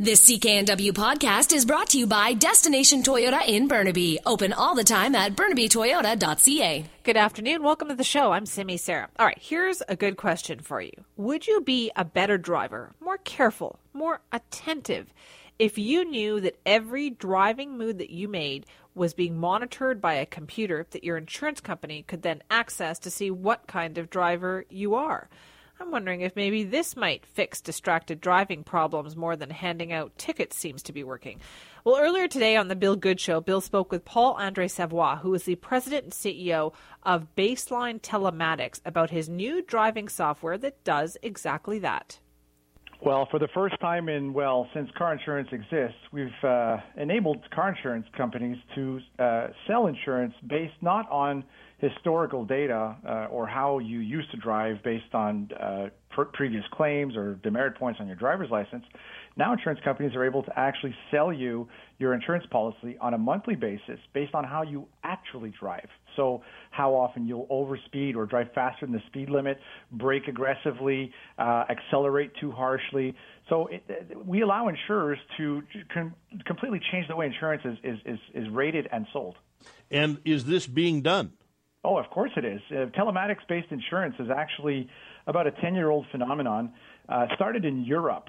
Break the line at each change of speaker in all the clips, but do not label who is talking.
This CKNW podcast is brought to you by Destination Toyota in Burnaby. Open all the time at burnabytoyota.ca.
Good afternoon. Welcome to the show. I'm Simi Sarah. All right, here's a good question for you. Would you be a better driver, more careful, more attentive, if you knew that every driving move that you made was being monitored by a computer that your insurance company could then access to see what kind of driver you are? I'm wondering if maybe this might fix distracted driving problems more than handing out tickets seems to be working. Well, earlier today on the Bill Good Show, Bill spoke with Paul-Andre Savoie, who is the president and CEO of Baseline Telematics, about his new driving software that does exactly that.
Well, for the first time since car insurance exists, we've enabled car insurance companies to sell insurance based not on historical data or how you used to drive based on previous claims or demerit points on your driver's license. Now insurance companies are able to actually sell you your insurance policy on a monthly basis based on how you actually drive. So how often you'll overspeed or drive faster than the speed limit, brake aggressively, accelerate too harshly. So we allow insurers to completely change the way insurance is rated and sold.
And is this being done?
Oh, of course it is. Telematics-based insurance is actually about a 10-year-old phenomenon. Started in Europe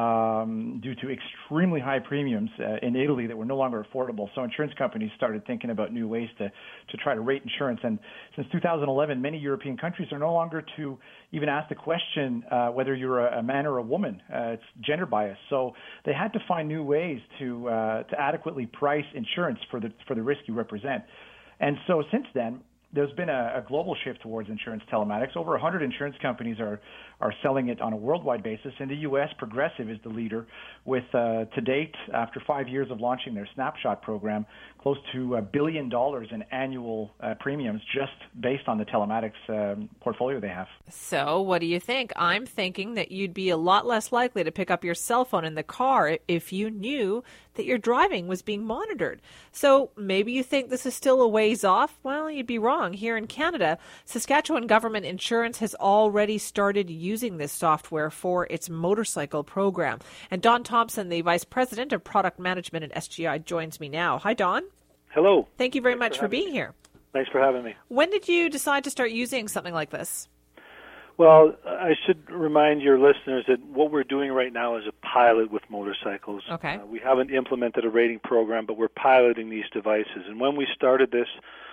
due to extremely high premiums in Italy that were no longer affordable. So insurance companies started thinking about new ways to try to rate insurance. And since 2011, many European countries are no longer to even ask the question whether you're a man or a woman. It's gender bias. So they had to find new ways to adequately price insurance for the risk you represent. And so since then, there's been a global shift towards insurance telematics. Over 100 insurance companies are selling it on a worldwide basis. In the U.S., Progressive is the leader with, to date, after 5 years of launching their Snapshot program, close to $1 billion in annual premiums just based on the telematics portfolio they have.
So what do you think? I'm thinking that you'd be a lot less likely to pick up your cell phone in the car if you knew that your driving was being monitored. So maybe you think this is still a ways off? Well, you'd be wrong. Here in Canada, Saskatchewan Government Insurance has already started using this software for its motorcycle program. And Don Thompson, the Vice President of Product Management at SGI, joins me now. Hi, Don.
Hello.
Thank you very much for being here.
Thanks for having me.
When did you decide to start using something like this?
Well, I should remind your listeners that what we're doing right now is a pilot with motorcycles.
Okay.
We haven't implemented a rating program, but we're piloting these devices. And when we started this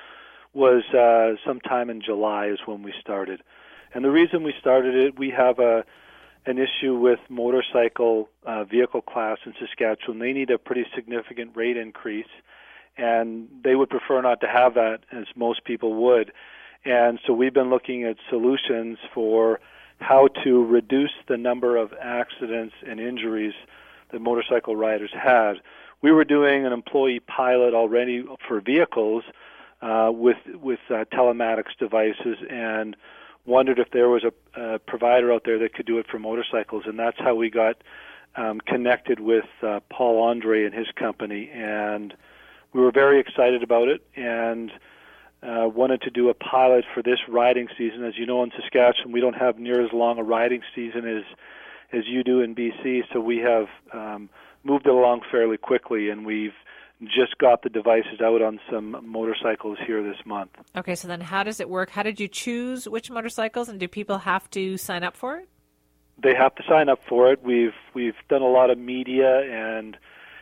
was sometime in July is when we started. And the reason we started it, we have an issue with motorcycle vehicle class in Saskatchewan. They need a pretty significant rate increase, and they would prefer not to have that, as most people would. And so we've been looking at solutions for how to reduce the number of accidents and injuries that motorcycle riders had. We were doing an employee pilot already for vehicles with telematics devices, and wondered if there was a provider out there that could do it for motorcycles. And that's how we got connected with Paul-Andre and his company. And we were very excited about it, and wanted to do a pilot for this riding season. As you know, in Saskatchewan, we don't have near as long a riding season as you do in BC, so we have moved it along fairly quickly, and we've just got the devices out on some motorcycles here this month.
Okay, so then how does it work? How did you choose which motorcycles, and do people have to sign up for it?
They have to sign up for it. We've done a lot of media and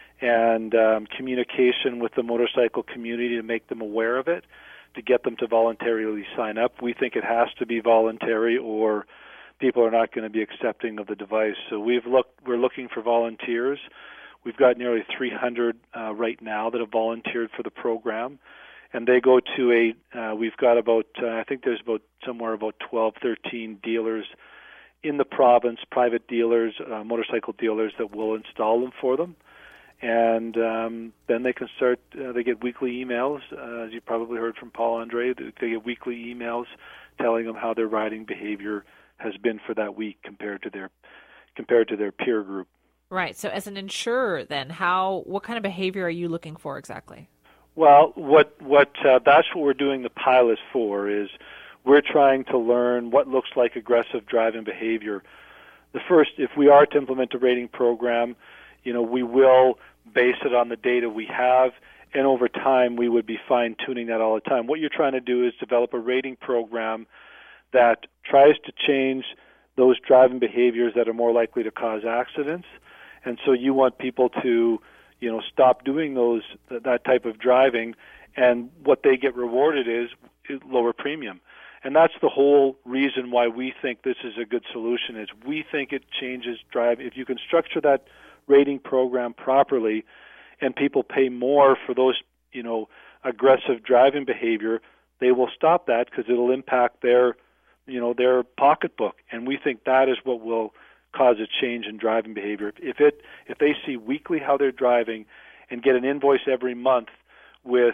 communication with the motorcycle community to make them aware of it, to get them to voluntarily sign up. We think it has to be voluntary, or people are not going to be accepting of the device. So we're looking for volunteers. We've got nearly 300 right now that have volunteered for the program, and they go to we've got about, I think there's somewhere about 12, 13 dealers in the province, private dealers, motorcycle dealers that will install them for them. And then they can start, they get weekly emails, as you probably heard from Paul-Andre, they get weekly emails telling them how their riding behavior has been for that week compared to their peer group.
Right. So as an insurer, then, what kind of behavior are you looking for exactly?
Well, that's what we're doing the pilot for, is we're trying to learn what looks like aggressive driving behavior. The first, if we are to implement a rating program, we will base it on the data we have, and over time we would be fine-tuning that all the time. What you're trying to do is develop a rating program that tries to change those driving behaviors that are more likely to cause accidents. And so you want people to, stop doing that type of driving, and what they get rewarded is lower premium. And that's the whole reason why we think this is a good solution, is we think it changes drive. If you can structure that rating program properly and people pay more for those, aggressive driving behavior, they will stop that because it'll impact their pocketbook. And we think that is what will cause a change in driving behavior. If they see weekly how they're driving and get an invoice every month with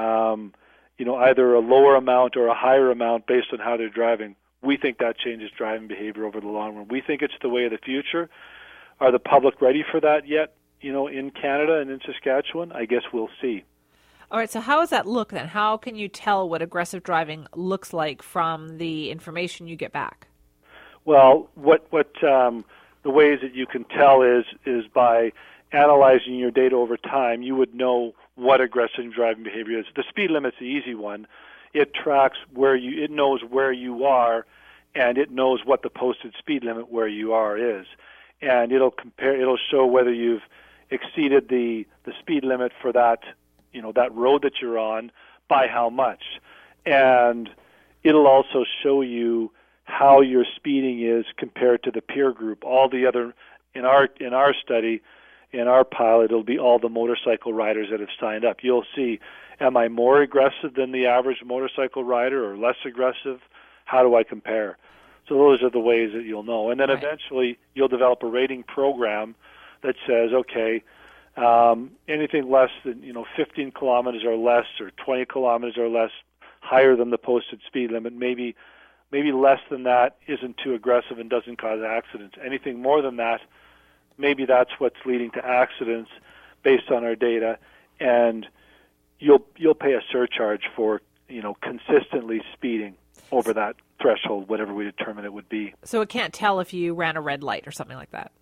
either a lower amount or a higher amount based on how they're driving, we think that changes driving behavior over the long run. We think it's the way of the future. Are the public ready for that yet, in Canada and in Saskatchewan? I guess we'll see.
All right, so how does that look then? How can you tell what aggressive driving looks like from the information you get back?
Well, what the ways that you can tell is by analyzing your data over time. You would know what aggressive driving behavior is. The speed limit's the easy one. It tracks it knows where you are, and it knows what the posted speed limit where you are is. And it'll show whether you've exceeded the speed limit for that road that you're on by how much. And it'll also show you how your speeding is compared to the peer group. All the other, in our study, in our pilot, it'll be all the motorcycle riders that have signed up. You'll see, am I more aggressive than the average motorcycle rider or less aggressive? How do I compare? So those are the ways that you'll know. And then eventually you'll develop a rating program that says, okay, anything less than 15 kilometers or less, or 20 kilometers or less, higher than the posted speed limit, maybe less than that isn't too aggressive and doesn't cause accidents. Anything more than that, maybe that's what's leading to accidents based on our data, and you'll pay a surcharge for consistently speeding over that threshold, whatever we determine it would be.
So it can't tell if you ran a red light or something like that?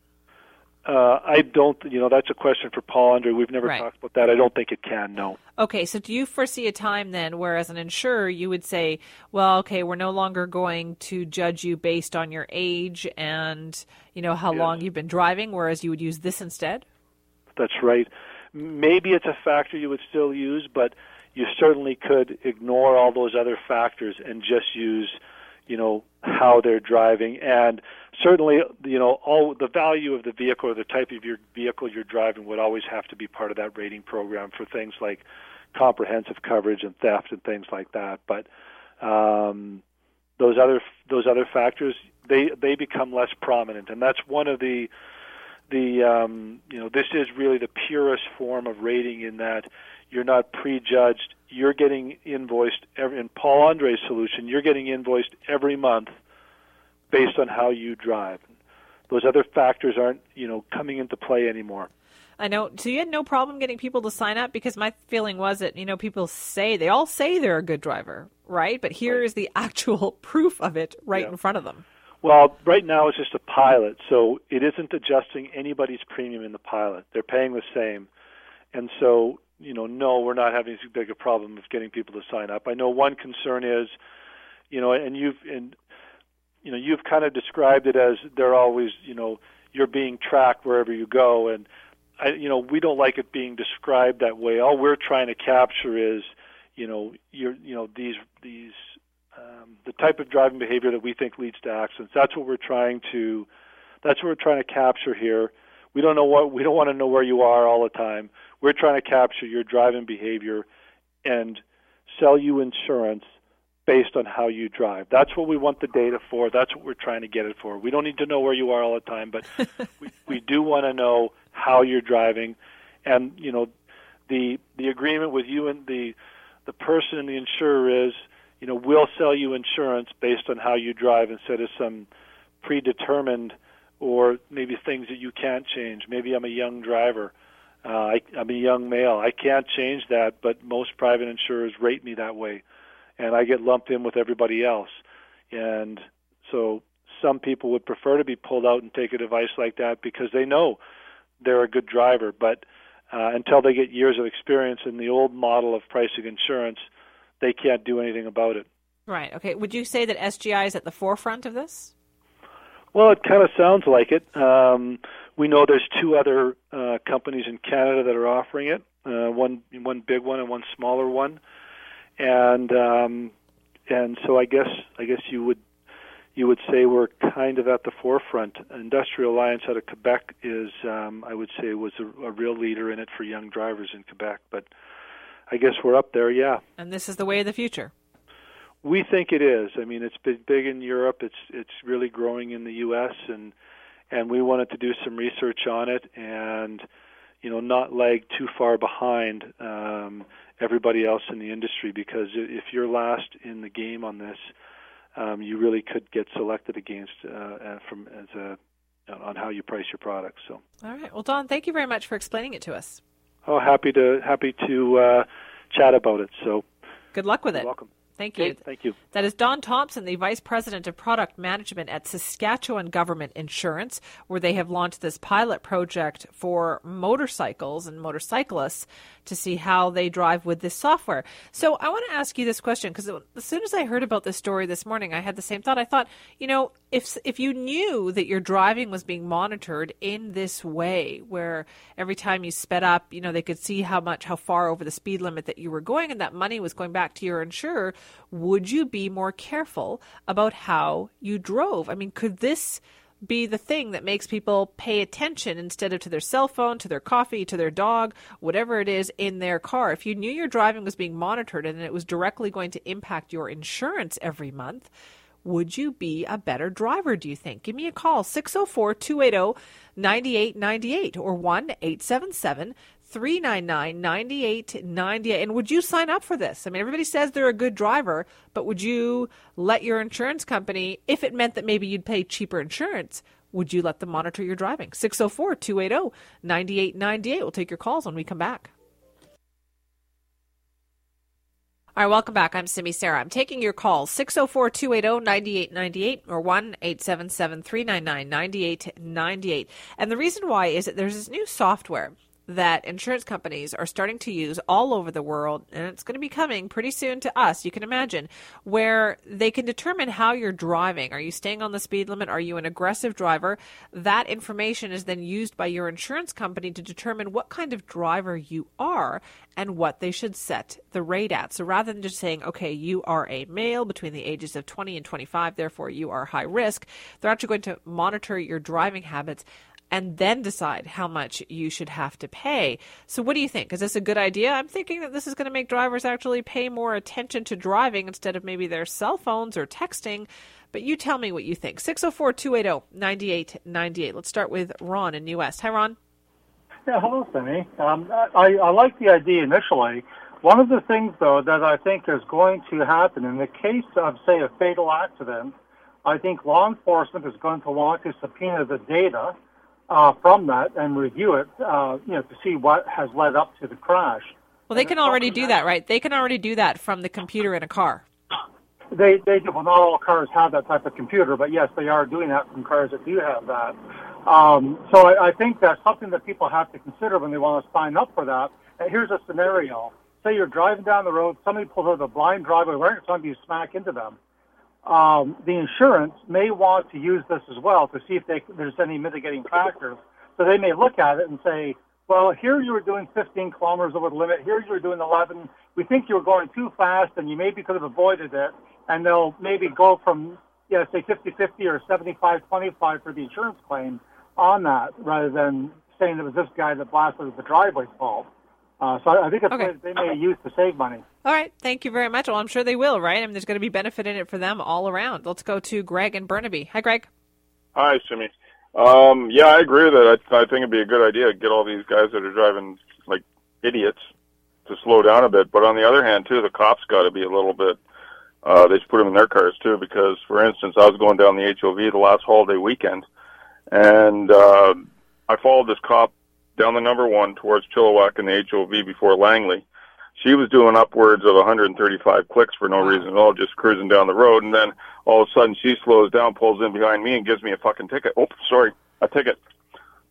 I don't, that's a question for Paul Andre. We've never talked about that. I don't think it can, no.
Okay, so do you foresee a time then where as an insurer you would say, well, okay, we're no longer going to judge you based on your age and, how long you've been driving, whereas you would use this instead? That's
right. Maybe it's a factor you would still use, but you certainly could ignore all those other factors and just use, how they're driving. And certainly, all the value of the vehicle or the type of your vehicle you're driving would always have to be part of that rating program for things like comprehensive coverage and theft and things like that. But those other factors, they become less prominent, and that's one of the this is really the purest form of rating in that you're not prejudged. You're getting invoiced in Paul Andre's solution. You're getting invoiced every month based on how you drive. Those other factors aren't, coming into play anymore.
I know. So you had no problem getting people to sign up? Because my feeling was that, people they all say they're a good driver, right? But here is the actual proof of it in front of them.
Well, right now it's just a pilot, so it isn't adjusting anybody's premium in the pilot. They're paying the same. And so, no, we're not having as big a problem of getting people to sign up. I know one concern is, and you've kind of described it as they're always, you're being tracked wherever you go, and we don't like it being described that way. All we're trying to capture is, the type of driving behavior that we think leads to accidents. That's what we're trying to capture here. We don't want to know where you are all the time. We're trying to capture your driving behavior and sell you insurance based on how you drive. That's what we want the data for. That's what we're trying to get it for. We don't need to know where you are all the time, but we do want to know how you're driving. And, the agreement with you and the person and the insurer is, we'll sell you insurance based on how you drive instead of some predetermined or maybe things that you can't change. Maybe I'm a young driver. I'm a young male. I can't change that, but most private insurers rate me that way, and I get lumped in with everybody else. And so some people would prefer to be pulled out and take a device like that because they know they're a good driver. But until they get years of experience in the old model of pricing insurance, they can't do anything about it.
Right. Okay. Would you say that SGI is at the forefront of this?
Well, it kind of sounds like it. We know there's two other companies in Canada that are offering it, one big one and one smaller one, and so I guess you would say we're kind of at the forefront. Industrial Alliance out of Quebec is, I would say, was a real leader in it for young drivers in Quebec. But I guess we're up there, yeah.
And this is the way of the future.
We think it is. I mean, it's been big in Europe. It's really growing in the U.S. and we wanted to do some research on it and not lag too far behind everybody else in the industry, because if you're last in the game on this, you really could get selected against on how you price your products. So.
All right. Well, Don, thank you very much for explaining it to us.
Oh, happy to chat about it. So.
Good luck with it.
You're welcome.
Thank you.
Okay, thank you.
That is Don Thompson, the Vice President of Product Management at Saskatchewan Government Insurance, where they have launched this pilot project for motorcycles and motorcyclists to see how they drive with this software. So I want to ask you this question, because as soon as I heard about this story this morning, I had the same thought. I thought, if you knew that your driving was being monitored in this way, where every time you sped up, they could see how far over the speed limit that you were going, and that money was going back to your insurer, would you be more careful about how you drove? I mean, could this be the thing that makes people pay attention instead of to their cell phone, to their coffee, to their dog, whatever it is in their car? If you knew your driving was being monitored and it was directly going to impact your insurance every month, would you be a better driver, do you think? Give me a call, 604-280-9898 or 1-877-399-9898. And would you sign up for this? I mean, everybody says they're a good driver, but would you let your insurance company, if it meant that maybe you'd pay cheaper insurance, would you let them monitor your driving? 604-280-9898. We'll take your calls when we come back. All right, welcome back. I'm Simi Sarah. I'm taking your calls, 604-280-9898 or 1-877-399-9898. And the reason why is that there's this new software that insurance companies are starting to use all over the world, and it's going to be coming pretty soon to us, you can imagine, where they can determine how you're driving. Are you staying on the speed limit? Are you an aggressive driver? That information is then used by your insurance company to determine what kind of driver you are and what they should set the rate at. So rather than just saying, okay, you are a male between the ages of 20 and 25, therefore you are high risk, they're actually going to monitor your driving habits and then decide how much you should have to pay. So what do you think? Is this a good idea? I'm thinking that this is going to make drivers actually pay more attention to driving instead of maybe their cell phones or texting. But you tell me what you think. 604-280-9898. Let's start with Ron in New West. Hi, Ron.
Yeah, hello, Cindy. I like the idea initially. One of the things, though, that I think is going to happen in the case of, say, a fatal accident, I think law enforcement is going to want to subpoena the data from that and review it, to see what has led up to the crash.
Well, they can already do that, right? They can already do that from the computer in a car.
They do. Well, not all cars have that type of computer, but yes, they are doing that from cars that do have that. So I think that's something that people have to consider when they want to sign up for that. And here's a scenario. Say you're driving down the road, somebody pulls out a blind driveway, right in front of you, smack into them. The insurance may want to use this as well to see if there's any mitigating factors. So they may look at it and say, well, here you were doing 15 kilometers over the limit, here you were doing 11. We think you were going too fast and you maybe could have avoided it. And they'll maybe go from, say 50-50 or 75-25 for the insurance claim on that, rather than saying it was this guy that blasted the driveway's fault. So I think it's what they may use to save money.
All right. Thank you very much. Well, I'm sure they will, right? I mean, there's going to be benefit in it for them all around. Let's go to Greg in Burnaby. Hi, Greg.
Hi, Simi. Yeah, I agree with that. I think it'd be a good idea to get all these guys that are driving like idiots to slow down a bit. But on the other hand, too, the cops got to be a little bit, they should put them in their cars, too, because, for instance, I was going down the HOV the last holiday weekend, and I followed this cop down the number 1 towards Chilliwack in the HOV before Langley. She was doing upwards of 135 clicks for no reason at all, just cruising down the road, and then all of a sudden she slows down, pulls in behind me, and gives me a fucking ticket. Oh, sorry, a ticket.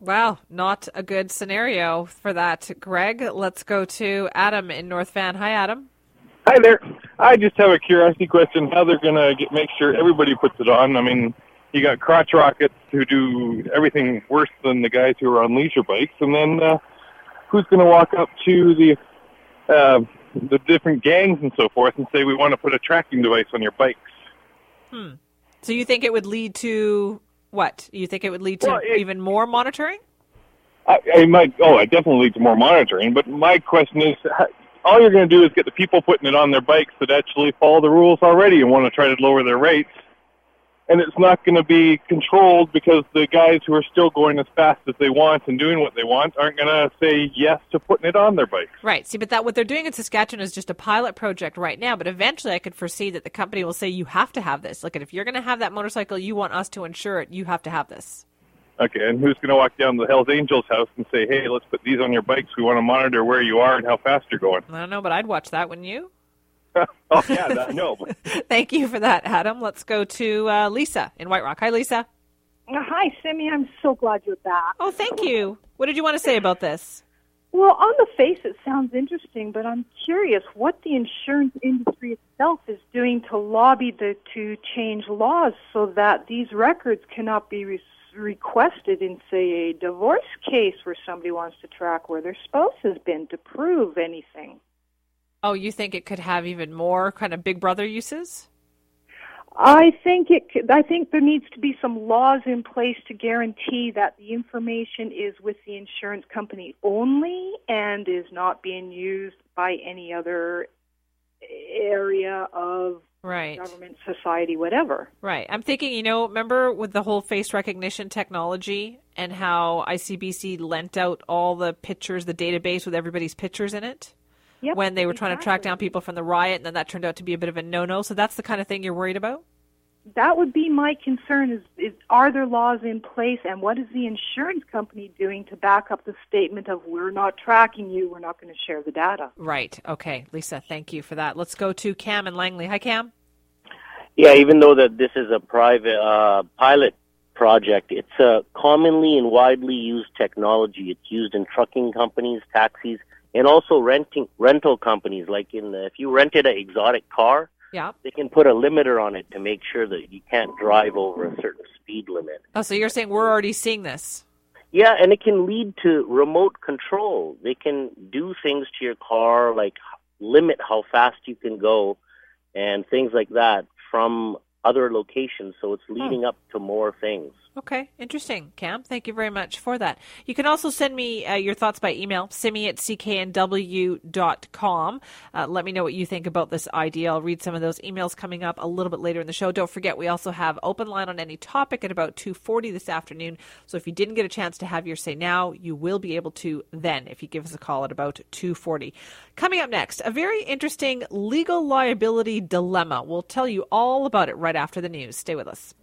Wow, not a good scenario for that, Greg. Let's go to Adam in North Van. Hi, Adam.
Hi there. I just have a curiosity question, how they're going to make sure everybody puts it on. I mean, you got crotch rockets who do everything worse than the guys who are on leisure bikes, and then who's going to walk up to the different gangs and so forth and say, we want to put a tracking device on your bikes?
So you think it would lead to what? You think it would lead to even more monitoring?
It definitely leads to more monitoring, but my question is, all you're going to do is get the people putting it on their bikes that actually follow the rules already and want to try to lower their rates. And it's not going to be controlled because the guys who are still going as fast as they want and doing what they want aren't going to say yes to putting it on their bikes.
Right. See, but what they're doing in Saskatchewan is just a pilot project right now. But eventually I could foresee that the company will say, you have to have this. Look, if you're going to have that motorcycle, you want us to insure it, you have to have this.
Okay, and who's going to walk down to the Hells Angels house and say, hey, let's put these on your bikes. We want to monitor where you are and how fast you're going.
I don't know, but I'd watch that, wouldn't you?
Oh, yeah, no.
Thank you for that, Adam. Let's go to Lisa in White Rock. Hi, Lisa.
Hi, Simi. I'm so glad you're back.
Oh, thank you. What did you want to say about this?
Well, on the face, it sounds interesting, but I'm curious what the insurance industry itself is doing to lobby to change laws so that these records cannot be requested in, say, a divorce case where somebody wants to track where their spouse has been to prove anything.
Oh, you think it could have even more kind of Big Brother uses?
I think there needs to be some laws in place to guarantee that the information is with the insurance company only and is not being used by any other area of government, society, whatever.
Right. I'm thinking, remember with the whole face recognition technology and how ICBC lent out all the pictures, the database with everybody's pictures in it?
Yep,
when they were trying to track down people from the riot, and then that turned out to be a bit of a no-no. So that's the kind of thing you're worried about?
That would be my concern, is are there laws in place, and what is the insurance company doing to back up the statement of we're not tracking you, we're not going to share the data?
Right. Okay. Lisa, thank you for that. Let's go to Cam in Langley. Hi, Cam.
Yeah, even though that this is a private pilot project, it's a commonly and widely used technology. It's used in trucking companies, taxis, and also rental companies. Like if you rented an exotic car, they can put a limiter on it to make sure that you can't drive over a certain speed limit.
Oh, so you're saying we're already seeing this?
Yeah, and it can lead to remote control. They can do things to your car, like limit how fast you can go and things like that from other locations. So it's leading up to more things.
Okay, interesting, Cam. Thank you very much for that. You can also send me your thoughts by email, simi@cknw.com. Let me know what you think about this idea. I'll read some of those emails coming up a little bit later in the show. Don't forget, we also have open line on any topic at about 2:40 this afternoon. So if you didn't get a chance to have your say now, you will be able to then if you give us a call at about 2:40. Coming up next, a very interesting legal liability dilemma. We'll tell you all about it right after the news. Stay with us.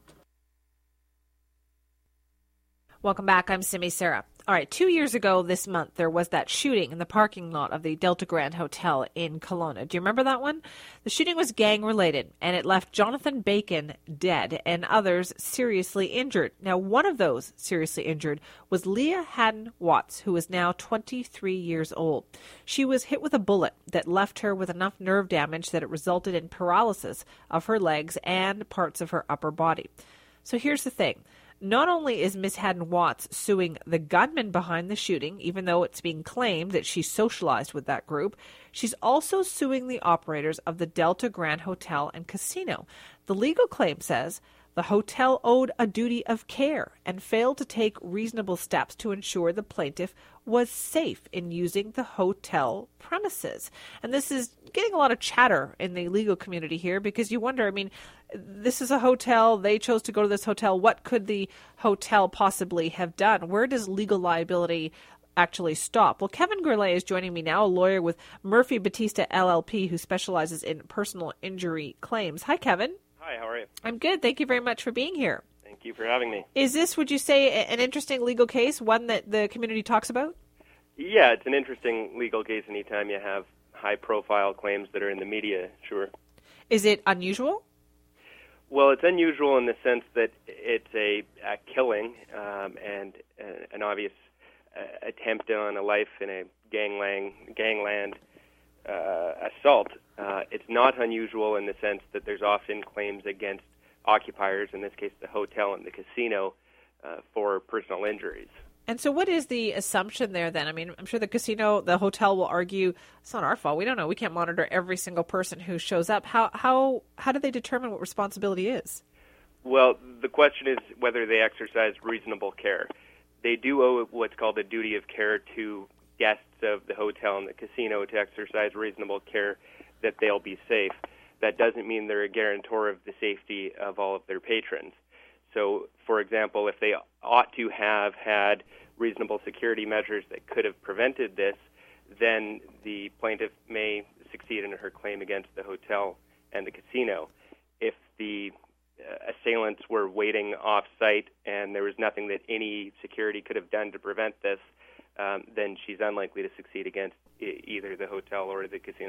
Welcome back. I'm Simi Sarah. All right, 2 years ago this month, there was that shooting in the parking lot of the Delta Grand Hotel in Kelowna. Do you remember that one? The shooting was gang-related, and it left Jonathan Bacon dead and others seriously injured. Now, one of those seriously injured was Leah Haddon-Watts, who is now 23 years old. She was hit with a bullet that left her with enough nerve damage that it resulted in paralysis of her legs and parts of her upper body. So here's the thing. Not only is Ms. Haddon-Watts suing the gunman behind the shooting, even though it's being claimed that she socialized with that group, she's also suing the operators of the Delta Grand Hotel and Casino. The legal claim says the hotel owed a duty of care and failed to take reasonable steps to ensure the plaintiff was safe in using the hotel premises. And this is getting a lot of chatter in the legal community here because you wonder, this is a hotel. They chose to go to this hotel. What could the hotel possibly have done? Where does legal liability actually stop? Well, Kevin Gourlay is joining me now, a lawyer with Murphy Batista LLP who specializes in personal injury claims. Hi, Kevin.
Hi, how are you?
I'm good. Thank you very much for being here.
Thank you for having me.
Is this, would you say, an interesting legal case, one that the community talks about?
Yeah, it's an interesting legal case anytime you have high-profile claims that are in the media, sure.
Is it unusual?
Well, it's unusual in the sense that it's a killing and an obvious attempt on a life in a gangland assault. It's not unusual in the sense that there's often claims against occupiers, in this case the hotel and the casino, for personal injuries.
And so what is the assumption there then? I mean, I'm sure the hotel will argue, it's not our fault. We don't know. We can't monitor every single person who shows up. How do they determine what responsibility is?
Well, the question is whether they exercise reasonable care. They do owe what's called a duty of care to guests of the hotel and the casino to exercise reasonable care that they'll be safe. That doesn't mean they're a guarantor of the safety of all of their patrons. So, for example, if they ought to have had reasonable security measures that could have prevented this, then the plaintiff may succeed in her claim against the hotel and the casino. If the assailants were waiting off-site and there was nothing that any security could have done to prevent this, then she's unlikely to succeed against either the hotel or the casino.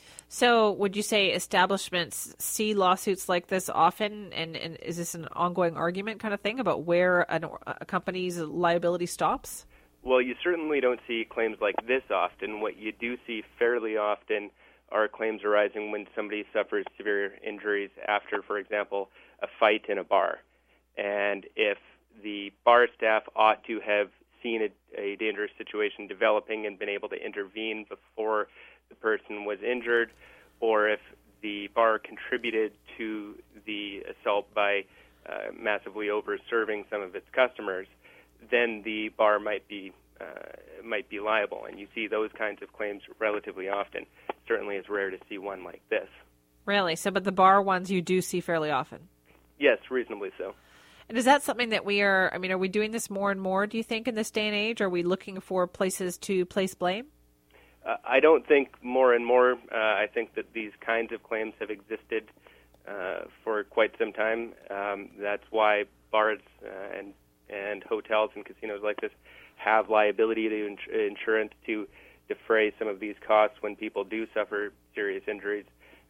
So would you say establishments see lawsuits like this often, and is this an ongoing argument kind of thing about where a company's liability stops?
Well, you certainly don't see claims like this often. What you do see fairly often are claims arising when somebody suffers severe injuries after, for example, a fight in a bar. And if the bar staff ought to have seen a dangerous situation developing and been able to intervene before the person was injured, or if the bar contributed to the assault by massively over-serving some of its customers, then the bar might be liable. And you see those kinds of claims relatively often. Certainly it's rare to see one like this.
Really? So, but the bar ones you do see fairly often?
Yes, reasonably so.
And is that something that are we doing this more and more, do you think, in this day and age? Are we looking for places to place blame?
I don't think more and more. I think that these kinds of claims have existed for quite some time. That's why bars and hotels and casinos like this have liability to insurance to defray some of these costs when people do suffer serious injuries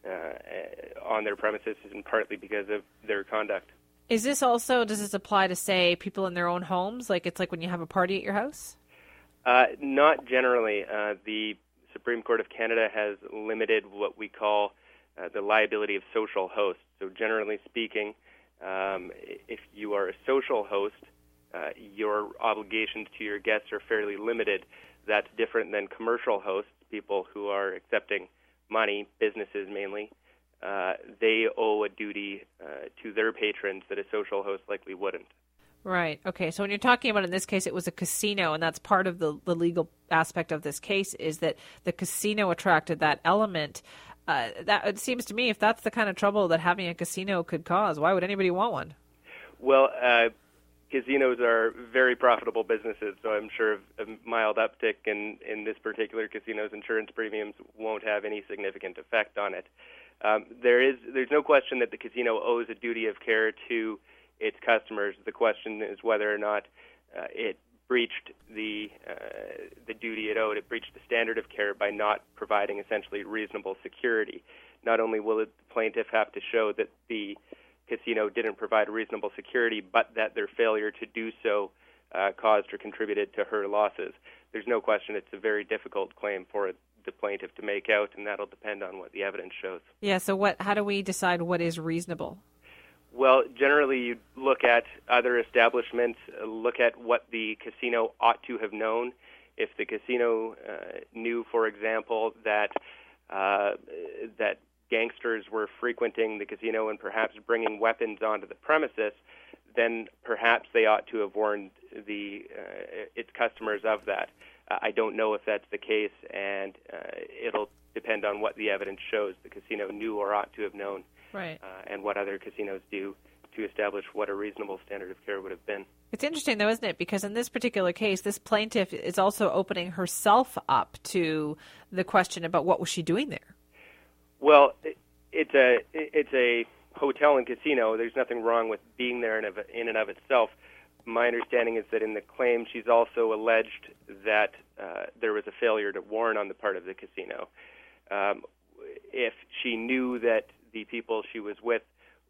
on their premises, and partly because of their conduct.
Does this apply to, say, people in their own homes? Like it's like when you have a party at your house?
Not generally. The Supreme Court of Canada has limited what we call the liability of social hosts. So generally speaking, if you are a social host, your obligations to your guests are fairly limited. That's different than commercial hosts, people who are accepting money, businesses mainly. They owe a duty to their patrons that a social host likely wouldn't.
Right. Okay. So when you're talking about, in this case, it was a casino, and that's part of the legal aspect of this case, is that the casino attracted that element. That it seems to me, if that's the kind of trouble that having a casino could cause, why would anybody want one?
Well, casinos are very profitable businesses, so I'm sure a mild uptick in this particular casino's insurance premiums won't have any significant effect on it. There's no question that the casino owes a duty of care to its customers. The question is whether or not it breached the duty it owed. It breached the standard of care by not providing essentially reasonable security. Not only will the plaintiff have to show that the casino didn't provide reasonable security, but that their failure to do so caused or contributed to her losses. There's no question it's a very difficult claim for the plaintiff to make out, and that'll depend on what the evidence shows.
Yeah, so how do we decide what is reasonable?
Well, generally you look at other establishments, look at what the casino ought to have known. If the casino knew, for example, that gangsters were frequenting the casino and perhaps bringing weapons onto the premises, then perhaps they ought to have warned its customers of that. I don't know if that's the case, and it'll depend on what the evidence shows the casino knew or ought to have known.
Right.
And what other casinos do to establish what a reasonable standard of care would have been.
It's interesting, though, isn't it? Because in this particular case, this plaintiff is also opening herself up to the question about what was she doing there.
Well, it's a hotel and casino. There's nothing wrong with being there in and of itself. My understanding is that in the claim, she's also alleged that there was a failure to warn on the part of the casino. If she knew that the people she was with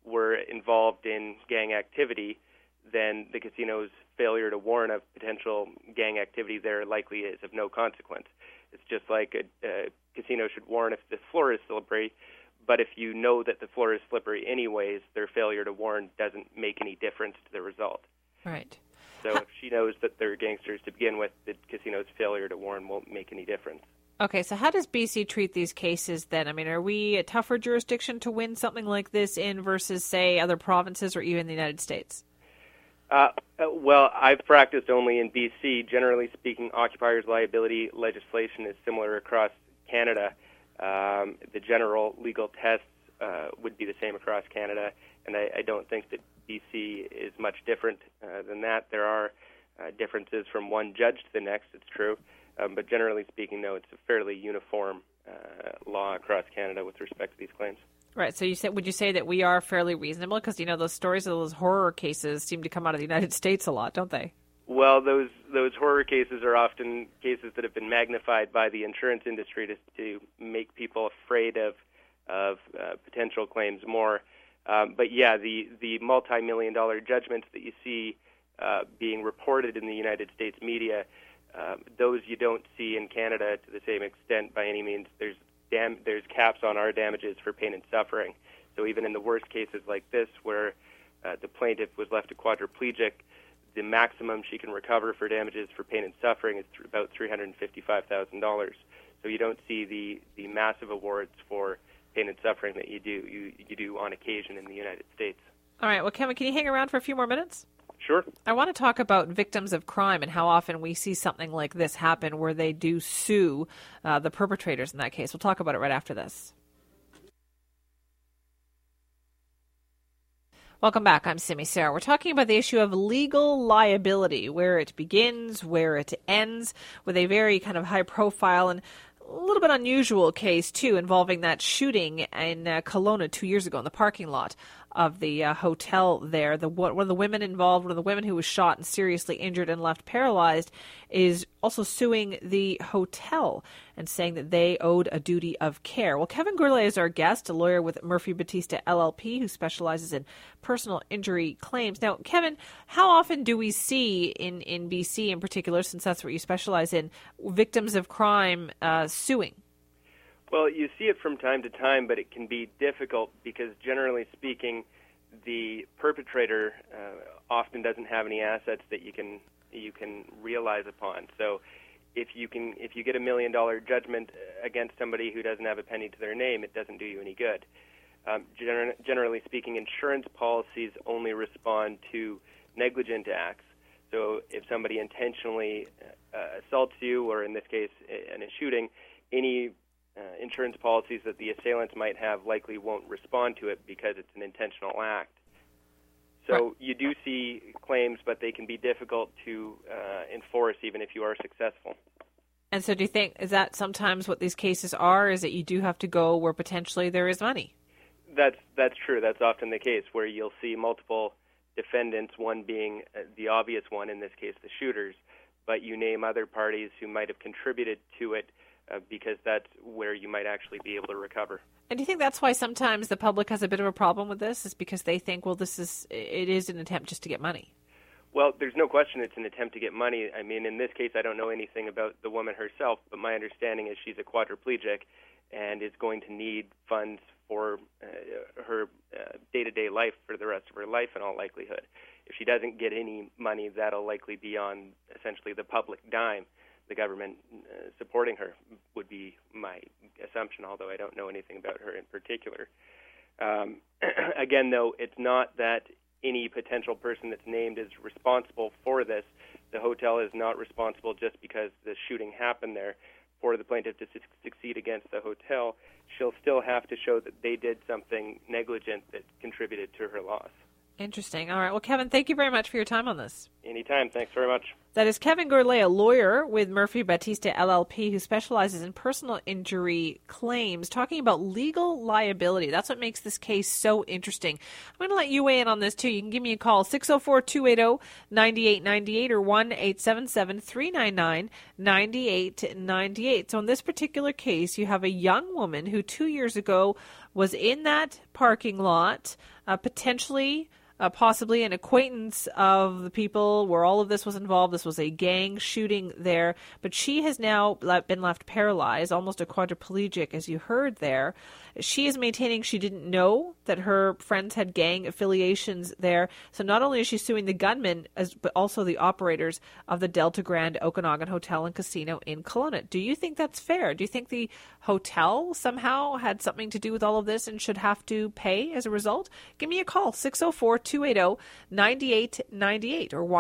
were involved in gang activity, then the casino's failure to warn of potential gang activity there likely is of no consequence. It's just like a casino should warn if the floor is slippery, but if you know that the floor is slippery anyways, their failure to warn doesn't make any difference to the result.
Right.
So if she knows that they're gangsters to begin with, the casino's failure to warn won't make any difference.
Okay, so how does BC treat these cases then? I mean, are we a tougher jurisdiction to win something like this in versus, say, other provinces or even the United States?
Well, I've practiced only in BC. Generally speaking, occupiers' liability legislation is similar across Canada. The general legal tests would be the same across Canada, and I don't think that BC is much different than that. There are differences from one judge to the next, it's true, but generally speaking, no, it's a fairly uniform law across Canada with respect to these claims.
Right. So would you say that we are fairly reasonable? Because, those stories of those horror cases seem to come out of the United States a lot, don't they?
Well, those horror cases are often cases that have been magnified by the insurance industry to make people afraid of potential claims more. But yeah, the multi-million-dollar judgments that you see being reported in the United States media, those you don't see in Canada to the same extent by any means. There's caps on our damages for pain and suffering. So even in the worst cases like this, where the plaintiff was left a quadriplegic, the maximum she can recover for damages for pain and suffering is about $355,000. So you don't see the massive awards for pain and suffering that you do on occasion in the United States.
All right. Well, Kevin, can you hang around for a few more minutes?
Sure.
I want to talk about victims of crime and how often we see something like this happen where they do sue the perpetrators in that case. We'll talk about it right after this. Welcome back. I'm Simi Sarah. We're talking about the issue of legal liability, where it begins, where it ends, with a very kind of high profile and a little bit unusual case, too, involving that shooting in Kelowna 2 years ago in the parking lot of the hotel there. One of the women involved, one of the women who was shot and seriously injured and left paralyzed, is also suing the hotel and saying that they owed a duty of care. Well, Kevin Gourlay is our guest, a lawyer with Murphy Batista LLP who specializes in personal injury claims. Now, Kevin, how often do we see in BC in particular, since that's what you specialize in, victims of crime suing?
Well, you see it from time to time, but it can be difficult because, generally speaking, the perpetrator often doesn't have any assets that you can realize upon. So, if you get $1 million judgment against somebody who doesn't have a penny to their name, it doesn't do you any good. Generally speaking, insurance policies only respond to negligent acts. So, if somebody intentionally assaults you, or in this case, in a shooting, any insurance policies that the assailants might have likely won't respond to it because it's an intentional act. So right. You do see claims, but they can be difficult to enforce even if you are successful.
And so do you think, is that sometimes what these cases are, is that you do have to go where potentially there is money?
That's true. That's often the case, where you'll see multiple defendants, one being the obvious one, in this case the shooters, but you name other parties who might have contributed to it, because that's where you might actually be able to recover.
And do you think that's why sometimes the public has a bit of a problem with this, is because they think, well, it is an attempt just to get money?
Well, there's no question it's an attempt to get money. I mean, in this case, I don't know anything about the woman herself, but my understanding is she's a quadriplegic and is going to need funds for her day-to-day life for the rest of her life in all likelihood. If she doesn't get any money, that'll likely be on essentially the public dime. The government supporting her would be my assumption, although I don't know anything about her in particular. Again, though, it's not that any potential person that's named is responsible for this. The hotel is not responsible just because the shooting happened there. For the plaintiff to succeed against the hotel, she'll still have to show that they did something negligent that contributed to her loss.
Interesting. All right. Well, Kevin, thank you very much for your time on this.
Anytime. Thanks very much.
That is Kevin Gourlay, a lawyer with Murphy Batista LLP, who specializes in personal injury claims, talking about legal liability. That's what makes this case so interesting. I'm going to let you weigh in on this, too. You can give me a call, 604-280-9898 or 1-877-399-9898. So in this particular case, you have a young woman who 2 years ago was in that parking lot, potentially possibly an acquaintance of the people where all of this was involved. This was a gang shooting there, but she has now been left paralyzed, almost a quadriplegic, as you heard there. She is maintaining she didn't know that her friends had gang affiliations there. So not only is she suing the gunman, but also the operators of the Delta Grand Okanagan Hotel and Casino in Kelowna. Do you think that's fair? Do you think the hotel somehow had something to do with all of this and should have to pay as a result? Give me a call, 604-280-9898 or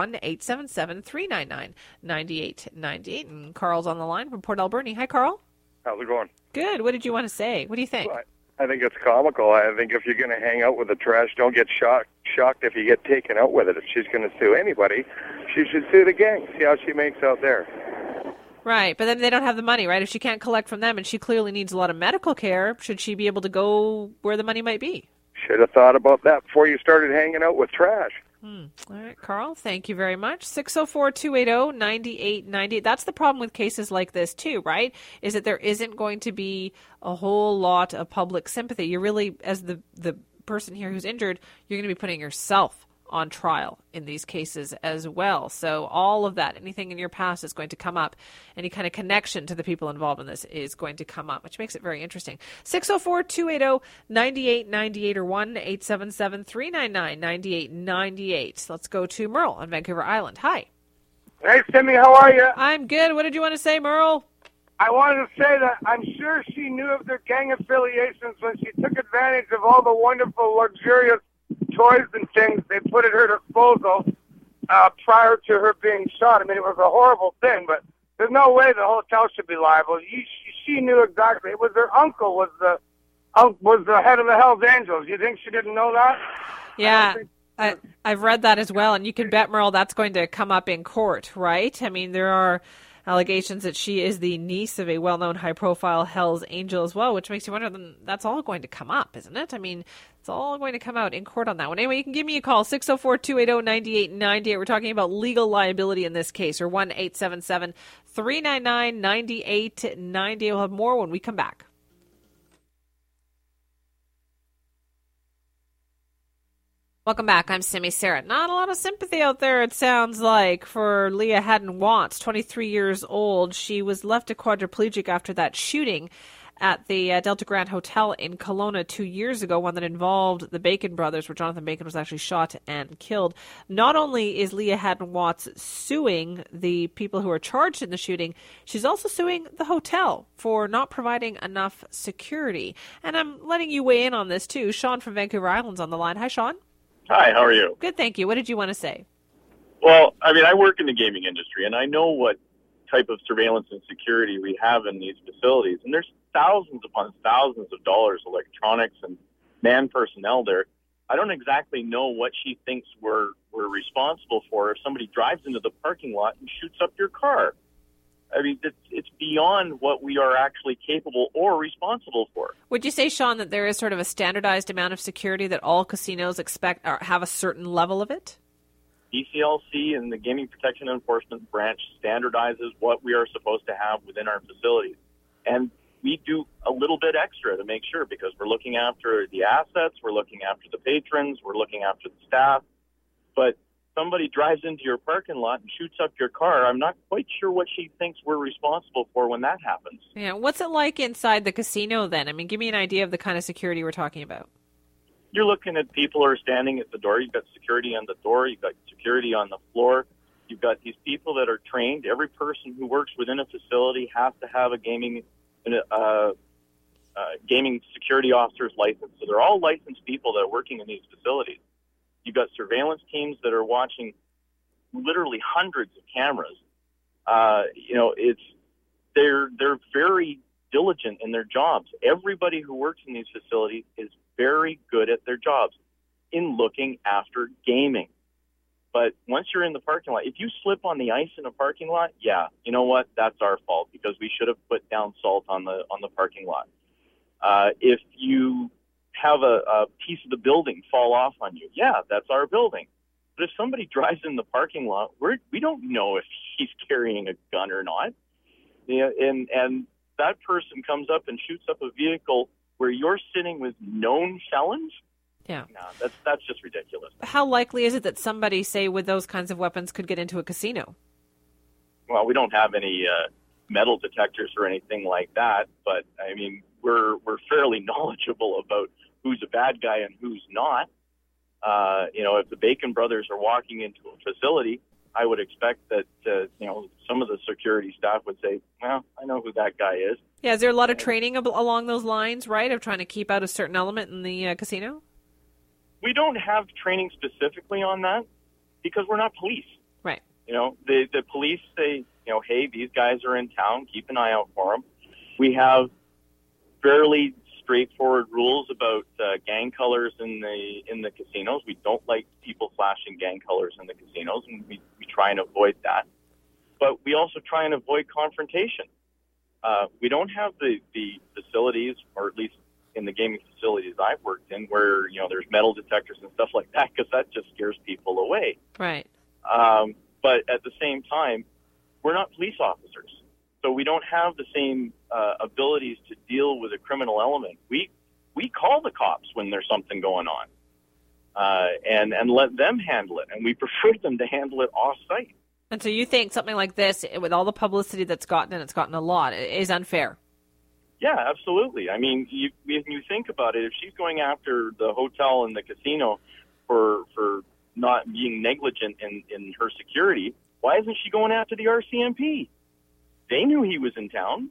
1-877-399-9898. And Carl's on the line from Port Alberni. Hi, Carl.
How's it going?
Good. What did you want to say? What do you think?
Well, I think it's comical. I think if you're going to hang out with the trash, don't get shocked if you get taken out with it. If she's going to sue anybody, she should sue the gang. See how she makes out there.
Right, but then they don't have the money, right? If she can't collect from them and she clearly needs a lot of medical care, should she be able to go where the money might be?
Should have thought about that before you started hanging out with trash.
All right, Carl, thank you very much. 604-280-9898. That's the problem with cases like this, too, right? Is that there isn't going to be a whole lot of public sympathy. You're really, as the person here who's injured, you're going to be putting yourself on trial in these cases as well. So all of that, anything in your past is going to come up. Any kind of connection to the people involved in this is going to come up, which makes it very interesting. 604-280-9898 or 1-877-399-9898. Let's go to Merle on Vancouver Island. Hi.
Hey, Timmy, how are you?
I'm good. What did you want to say, Merle?
I wanted to say that I'm sure she knew of their gang affiliations when she took advantage of all the wonderful, luxurious toys and things they put at her disposal prior to her being shot. I mean, it was a horrible thing, but there's no way the hotel should be liable. She knew exactly. It was her uncle was the head of the Hells Angels. You think she didn't know that?
Yeah, I've read that as well, and you can bet, Merle, that's going to come up in court, right? I mean, there are allegations that she is the niece of a well-known high-profile Hells Angel as well, which makes you wonder, then that's all going to come up, isn't it? I mean, it's all going to come out in court on that one. Anyway, you can give me a call, 604-280-9898. We're talking about legal liability in this case, or 1-877-399-9898. We'll have more when we come back. Welcome back. I'm Simi Sarah. Not a lot of sympathy out there, it sounds like, for Leah Haddon Watts, 23 years old. She was left a quadriplegic after that shooting at the Delta Grand Hotel in Kelowna 2 years ago, one that involved the Bacon brothers, where Jonathan Bacon was actually shot and killed. Not only is Leah Haddon Watts suing the people who are charged in the shooting, she's also suing the hotel for not providing enough security. And I'm letting you weigh in on this, too. Sean from Vancouver Island's on the line. Hi, Sean.
Hi, how are you?
Good, thank you. What did you want to say?
Well, I mean, I work in the gaming industry, and I know what type of surveillance and security we have in these facilities. And there's thousands upon thousands of dollars, electronics and man personnel there. I don't exactly know what she thinks we're responsible for if somebody drives into the parking lot and shoots up your car. I mean, it's beyond what we are actually capable or responsible for.
Would you say, Sean, that there is sort of a standardized amount of security that all casinos expect or have a certain level of it?
DCLC and the Gaming Protection and Enforcement Branch standardizes what we are supposed to have within our facilities. And we do a little bit extra to make sure, because we're looking after the assets, we're looking after the patrons, we're looking after the staff. But somebody drives into your parking lot and shoots up your car, I'm not quite sure what she thinks we're responsible for when that happens.
Yeah, what's it like inside the casino then? I mean, give me an idea of the kind of security we're talking about.
You're looking at people who are standing at the door. You've got security on the door. You've got security on the floor. You've got these people that are trained. Every person who works within a facility has to have a gaming security officer's license. So they're all licensed people that are working in these facilities. You've got surveillance teams that are watching literally hundreds of cameras. They're very diligent in their jobs. Everybody who works in these facilities is very good at their jobs in looking after gaming. But once you're in the parking lot, if you slip on the ice in a parking lot, yeah, you know what? That's our fault because we should have put down salt on the parking lot. If you have a piece of the building fall off on you, yeah, that's our building. But if somebody drives in the parking lot, we don't know if he's carrying a gun or not. You know, and that person comes up and shoots up a vehicle where you're sitting with known felons.
Yeah.
No, that's just ridiculous.
How likely is it that somebody, say, with those kinds of weapons could get into a casino?
Well, we don't have any metal detectors or anything like that, but I mean, we're fairly knowledgeable about who's a bad guy and who's not. You know, if the Bacon brothers are walking into a facility, I would expect that, you know, some of the security staff would say, well, I know who that guy is.
Yeah, is there a lot of training along those lines, right, of trying to keep out a certain element in the casino?
We don't have training specifically on that because we're not police.
Right.
You know, the police say, you know, hey, these guys are in town, keep an eye out for them. We have fairly straightforward rules about gang colors in the casinos. We don't like people flashing gang colors in the casinos, and we try and avoid that. But we also try and avoid confrontation. We don't have the facilities, or at least in the gaming facilities I've worked in, where, you know, there's metal detectors and stuff like that, because that just scares people away.
Right.
But at the same time, we're not police officers. So we don't have the same abilities to deal with a criminal element. We call the cops when there's something going on, and let them handle it. And we prefer them to handle it off-site.
And so you think something like this, with all the publicity that's gotten, and it's gotten a lot, is unfair?
Yeah, absolutely. I mean, when you think about it, if she's going after the hotel and the casino for not being negligent in her security, why isn't she going after the RCMP? They knew he was in town.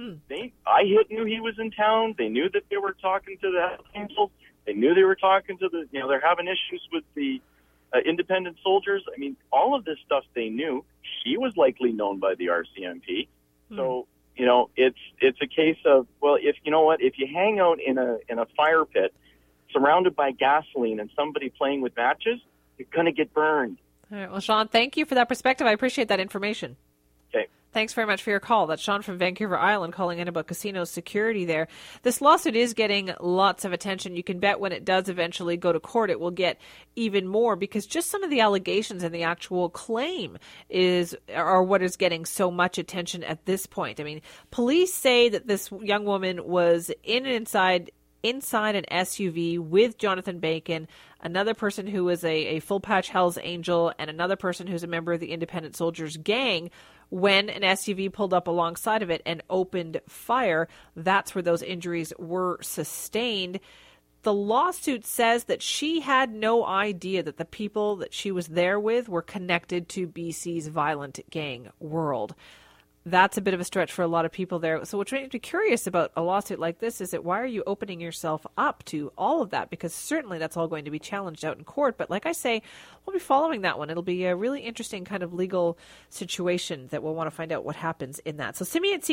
IHIT knew he was in town. They knew that they were talking to the Hells Angels. They knew they were talking to the, you know, they're having issues with the independent soldiers. I mean, all of this stuff they knew. She was likely known by the RCMP. So, you know, it's a case of, well, if you know what, if you hang out in a fire pit surrounded by gasoline and somebody playing with matches, you're going to get burned.
All right. Well, Sean, thank you for that perspective. I appreciate that information.
Okay.
Thanks very much for your call. That's Sean from Vancouver Island calling in about casino security there. This lawsuit is getting lots of attention. You can bet when it does eventually go to court, it will get even more, because just some of the allegations and the actual claim are what is getting so much attention at this point. I mean, police say that this young woman was inside an SUV with Jonathan Bacon, another person who was a full patch Hells Angel, and another person who's a member of the Independent Soldiers gang, when an SUV pulled up alongside of it and opened fire. That's where those injuries were sustained. The lawsuit says that she had no idea that the people that she was there with were connected to BC's violent gang world. That's a bit of a stretch for a lot of people there. So what makes me curious about a lawsuit like this is that why are you opening yourself up to all of that? Because certainly that's all going to be challenged out in court. But like I say, we'll be following that one. It'll be a really interesting kind of legal situation that we'll want to find out what happens in that. So Simi at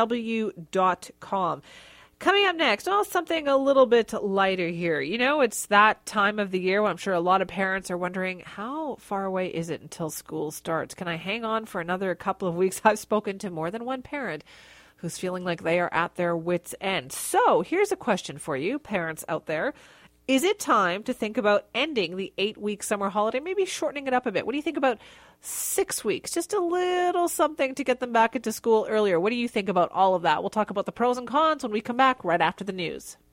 cknw.com. Coming up next, something a little bit lighter here. You know, it's that time of the year when I'm sure a lot of parents are wondering, how far away is it until school starts? Can I hang on for another couple of weeks? I've spoken to more than one parent who's feeling like they are at their wits' end. So here's a question for you, parents out there. Is it time to think about ending the 8-week summer holiday, maybe shortening it up a bit? What do you think about 6 weeks? Just a little something to get them back into school earlier. What do you think about all of that? We'll talk about the pros and cons when we come back right after the news.